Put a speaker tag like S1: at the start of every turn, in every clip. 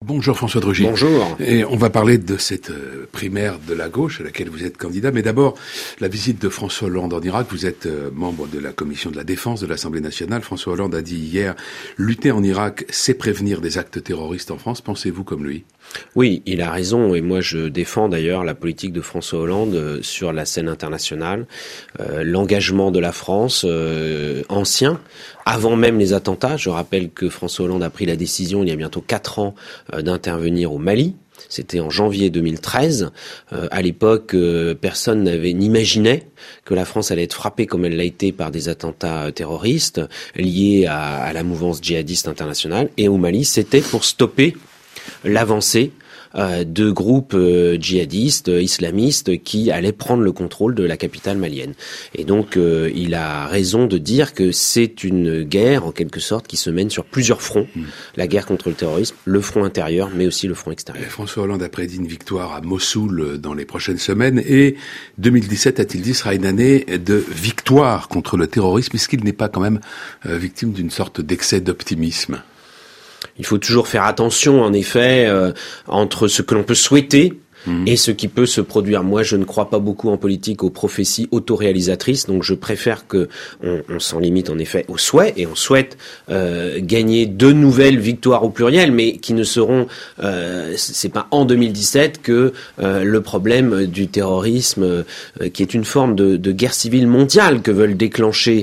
S1: Bonjour François Drugy.
S2: Bonjour.
S1: Et on va parler de cette primaire de la gauche à laquelle vous êtes candidat. Mais d'abord, la visite de François Hollande en Irak. Vous êtes membre de la commission de la défense de l'Assemblée nationale. François Hollande a dit hier, lutter en Irak, c'est prévenir des actes terroristes en France. Pensez-vous comme lui ?
S2: Oui, il a raison. Et moi, je défends d'ailleurs la politique de François Hollande sur la scène internationale. L'engagement de la France ancien, avant même les attentats. Je rappelle que François Hollande a pris la décision il y a bientôt 4 ans d'intervenir au Mali. C'était en janvier 2013. À l'époque, personne n'imaginait que la France allait être frappée comme elle l'a été par des attentats terroristes liés à la mouvance djihadiste internationale. Et au Mali, c'était pour stopper l'avancée de groupes djihadistes, islamistes qui allaient prendre le contrôle de la capitale malienne. Et donc il a raison de dire que c'est une guerre en quelque sorte qui se mène sur plusieurs fronts. La guerre contre le terrorisme, le front intérieur mais aussi le front extérieur.
S1: François Hollande a prédit une victoire à Mossoul dans les prochaines semaines et 2017, a-t-il dit, sera une année de victoire contre le terrorisme. Est-ce qu'il n'est pas quand même victime d'une sorte d'excès d'optimisme ?
S2: Il faut toujours faire attention, en effet, entre ce que l'on peut souhaiter et ce qui peut se produire. Moi, je ne crois pas beaucoup en politique aux prophéties autoréalisatrices, donc je préfère que on s'en limite en effet aux souhaits, et on souhaite gagner de nouvelles victoires au pluriel, mais qui ne seront, c'est pas en 2017 que le problème du terrorisme, qui est une forme de guerre civile mondiale que veulent déclencher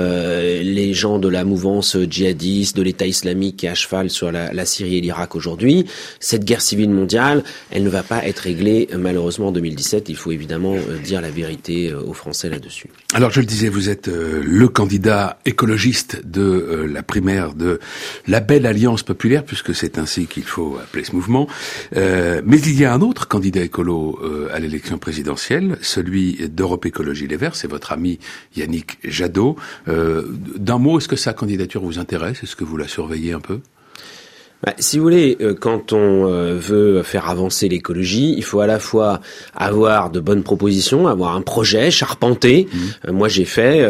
S2: les gens de la mouvance djihadiste, de l'État islamique qui est à cheval sur la Syrie et l'Irak aujourd'hui. Cette guerre civile mondiale, elle ne va pas être réglé malheureusement en 2017. Il faut évidemment dire la vérité aux Français là-dessus.
S1: Alors je le disais, vous êtes le candidat écologiste de la primaire de la belle Alliance populaire, puisque c'est ainsi qu'il faut appeler ce mouvement. Mais il y a un autre candidat écolo à l'élection présidentielle, celui d'Europe Écologie Les Verts, c'est votre ami Yannick Jadot. D'un mot, est-ce que sa candidature vous intéresse ? Est-ce que vous la surveillez un peu ?
S2: Si vous voulez, quand on veut faire avancer l'écologie, il faut à la fois avoir de bonnes propositions, avoir un projet charpenté. Moi, j'ai fait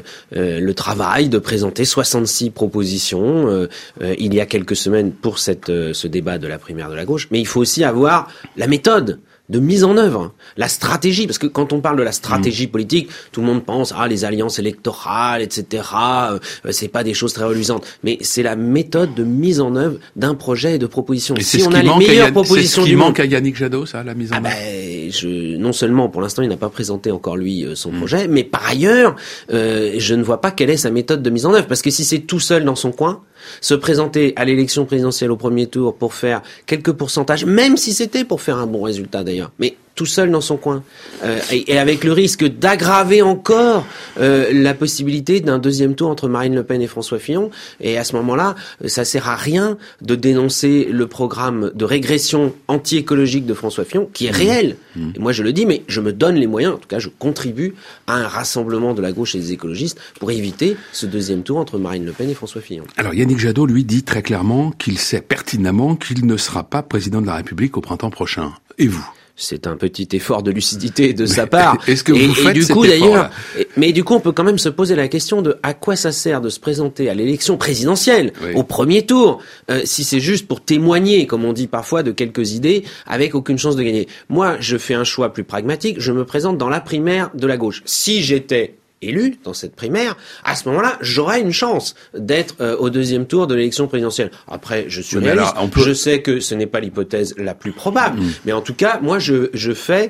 S2: le travail de présenter 66 propositions il y a quelques semaines pour ce débat de la primaire de la gauche. Mais il faut aussi avoir la méthode de mise en œuvre, la stratégie, parce que quand on parle de la stratégie politique, tout le monde pense les alliances électorales, etc. C'est pas des choses très reluisantes, mais c'est la méthode de mise en œuvre d'un projet et de propositions.
S1: Si on a les meilleures propositions du monde, c'est ce qui manque à Yannick Jadot, ça, la mise en œuvre.
S2: Non seulement pour l'instant il n'a pas présenté encore lui son projet, mais par ailleurs, je ne vois pas quelle est sa méthode de mise en œuvre, parce que si c'est tout seul dans son coin, se présenter à l'élection présidentielle au premier tour pour faire quelques pourcentages, même si c'était pour faire un bon résultat d'ailleurs, mais tout seul dans son coin, et avec le risque d'aggraver encore la possibilité d'un deuxième tour entre Marine Le Pen et François Fillon. Et à ce moment-là, ça sert à rien de dénoncer le programme de régression anti-écologique de François Fillon, qui est réel. Et moi je le dis, mais je me donne les moyens, en tout cas je contribue à un rassemblement de la gauche et des écologistes pour éviter ce deuxième tour entre Marine Le Pen et François Fillon.
S1: Alors Yannick Jadot, lui, dit très clairement qu'il sait pertinemment qu'il ne sera pas président de la République au printemps prochain. Et vous ?
S2: C'est un petit effort de lucidité de sa part.
S1: Est-ce que vous faites
S2: du
S1: cet
S2: coup,
S1: effort-là ?
S2: Mais du coup, on peut quand même se poser la question de à quoi ça sert de se présenter à l'élection présidentielle, au premier tour, si c'est juste pour témoigner, comme on dit parfois, de quelques idées, avec aucune chance de gagner. Moi, je fais un choix plus pragmatique, je me présente dans la primaire de la gauche. Si j'étais élu dans cette primaire, à ce moment-là, j'aurais une chance d'être au deuxième tour de l'élection présidentielle. Après, je suis réaliste, je sais que ce n'est pas l'hypothèse la plus probable, mais en tout cas, moi, je fais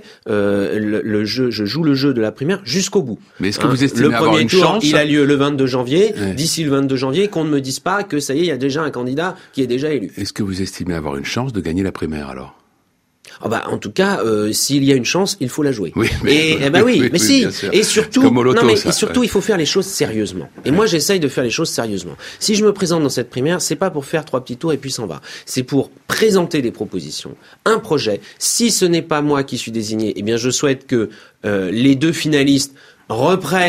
S2: le jeu, je joue le jeu de la primaire jusqu'au bout.
S1: Mais est-ce que vous estimez avoir une chance ?
S2: Le premier tour, il a lieu le 22 janvier. D'ici le 22 janvier, qu'on ne me dise pas que ça y est, il y a déjà un candidat qui est déjà élu.
S1: Est-ce que vous estimez avoir une chance de gagner la primaire alors ?
S2: En tout cas, s'il y a une chance, il faut la jouer.
S1: Oui,
S2: mais si. Et surtout,
S1: surtout,
S2: il faut faire les choses sérieusement. Et moi, j'essaye de faire les choses sérieusement. Si je me présente dans cette primaire, c'est pas pour faire 3 petits tours et puis s'en va. C'est pour présenter des propositions, un projet. Si ce n'est pas moi qui suis désigné, eh bien, je souhaite que les 2 finalistes reprennent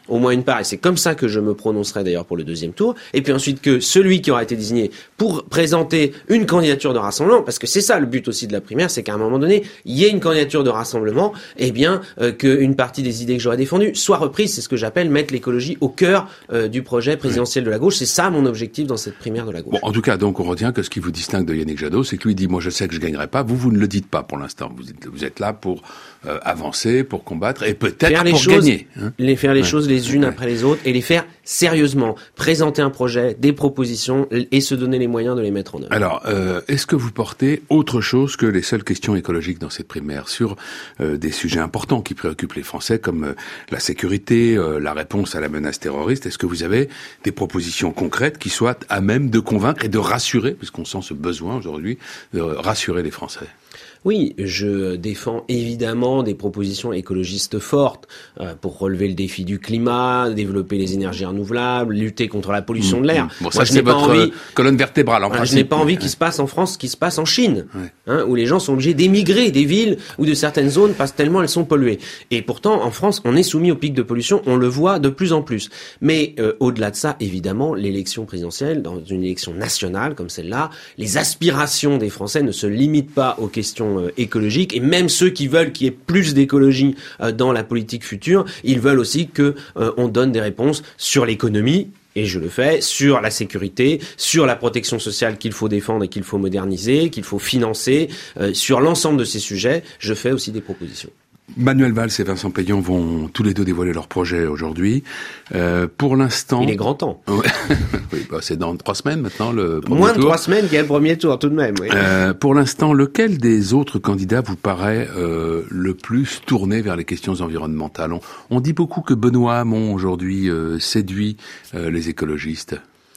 S2: au moins une part, et c'est comme ça que je me prononcerai d'ailleurs pour le deuxième tour, et puis ensuite que celui qui aura été désigné pour présenter une candidature de rassemblement, parce que c'est ça le but aussi de la primaire, c'est qu'à un moment donné, il y ait une candidature de rassemblement, et bien qu'une partie des idées que j'aurais défendues soit reprise. C'est ce que j'appelle mettre l'écologie au cœur du projet présidentiel de la gauche. C'est ça mon objectif dans cette primaire de la gauche.
S1: Bon, en tout cas, donc on retient que ce qui vous distingue de Yannick Jadot, c'est que lui dit, moi je sais que je gagnerai pas, vous ne le dites pas pour l'instant. Vous êtes là pour avancer, pour combattre et peut-être pour gagner.
S2: Faire les choses les unes après les autres et les faire sérieusement. Présenter un projet, des propositions et se donner les moyens de les mettre en œuvre.
S1: Alors, est-ce que vous portez autre chose que les seules questions écologiques dans cette primaire sur des sujets importants qui préoccupent les Français comme la sécurité, la réponse à la menace terroriste? Est-ce que vous avez des propositions concrètes qui soient à même de convaincre et de rassurer, puisqu'on sent ce besoin aujourd'hui, de rassurer les Français?
S2: Oui, je défends évidemment des propositions écologistes fortes pour relever le défi du climat, développer les énergies renouvelables, lutter contre la pollution de l'air.
S1: Bon, ça, c'est votre colonne vertébrale en principe.
S2: Je n'ai pas envie qu'il se passe en France ce qui se passe en Chine, où les gens sont obligés d'émigrer des villes ou de certaines zones parce que tellement elles sont polluées. Et pourtant, en France, on est soumis au pic de pollution, on le voit de plus en plus. Mais au-delà de ça, évidemment, l'élection présidentielle, dans une élection nationale comme celle-là, les aspirations des Français ne se limitent pas aux questions écologiques, et même ceux qui veulent qu'il y ait plus d'écologie dans la politique future, ils veulent aussi que on donne des réponses sur l'économie, et je le fais, sur la sécurité, sur la protection sociale qu'il faut défendre et qu'il faut moderniser, qu'il faut financer, sur l'ensemble de ces sujets, je fais aussi des propositions.
S1: Manuel Valls et Vincent Peillon vont tous les deux dévoiler leur projet aujourd'hui. Pour l'instant...
S2: Il est grand temps.
S1: Oui, c'est dans 3 semaines maintenant le premier tour.
S2: Moins de 3 semaines qu'il y a le premier tour tout de même. Oui.
S1: Pour l'instant, lequel des autres candidats vous paraît le plus tourné vers les questions environnementales? On dit beaucoup que Benoît Hamon aujourd'hui séduit les écologistes.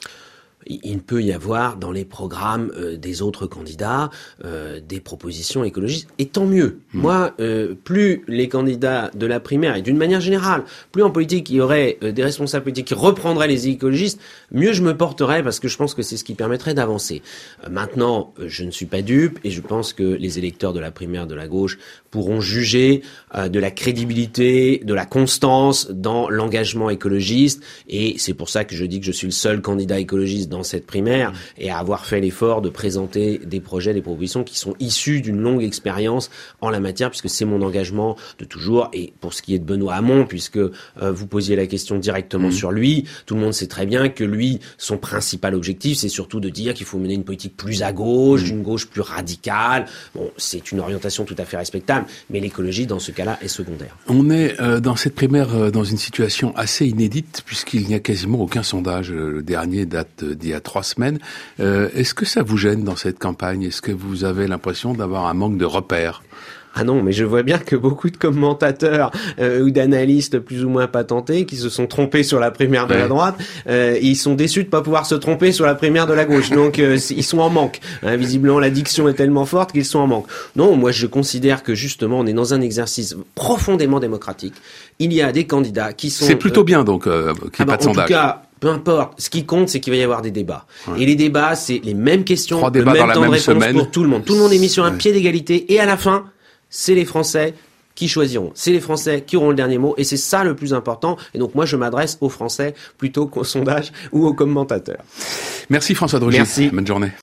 S2: Il peut y avoir dans les programmes des autres candidats des propositions écologistes, et tant mieux. Moi, plus les candidats de la primaire, et d'une manière générale, plus en politique il y aurait des responsables politiques qui reprendraient les écologistes, mieux je me porterais, parce que je pense que c'est ce qui permettrait d'avancer. Maintenant, je ne suis pas dupe, et je pense que les électeurs de la primaire de la gauche pourront juger de la crédibilité, de la constance dans l'engagement écologiste, et c'est pour ça que je dis que je suis le seul candidat écologiste dans cette primaire, et à avoir fait l'effort de présenter des projets, des propositions qui sont issus d'une longue expérience en la matière, puisque c'est mon engagement de toujours. Et pour ce qui est de Benoît Hamon, puisque vous posiez la question directement sur lui, tout le monde sait très bien que lui, son principal objectif, c'est surtout de dire qu'il faut mener une politique plus à gauche, une gauche plus radicale. Bon, c'est une orientation tout à fait respectable, mais l'écologie, dans ce cas-là, est secondaire.
S1: On est dans cette primaire dans une situation assez inédite, puisqu'il n'y a quasiment aucun sondage. Le dernier date d'il y a 3 semaines. Est-ce que ça vous gêne dans cette campagne? Est-ce que vous avez l'impression d'avoir un manque de repères?
S2: Ah non, mais je vois bien que beaucoup de commentateurs ou d'analystes plus ou moins patentés qui se sont trompés sur la primaire de la droite, ils sont déçus de pas pouvoir se tromper sur la primaire de la gauche. Donc ils sont en manque. Visiblement, la diction est tellement forte qu'ils sont en manque. Non, moi je considère que justement on est dans un exercice profondément démocratique. Il y a des candidats qui sont...
S1: C'est plutôt bien donc qu'il n'y ait pas de sondage.
S2: En tout cas, peu importe. Ce qui compte, c'est qu'il va y avoir des débats. Et les débats, c'est les mêmes questions,
S1: 3 débats
S2: le même
S1: dans
S2: temps
S1: la
S2: de
S1: même
S2: réponse
S1: semaine.
S2: pour tout le monde. Tout le monde est mis sur un pied d'égalité. Et à la fin, c'est les Français qui choisiront. C'est les Français qui auront le dernier mot. Et c'est ça le plus important. Et donc moi, je m'adresse aux Français plutôt qu'aux sondages ou aux commentateurs.
S1: Merci François Drugy.
S2: Merci.
S1: Bonne journée.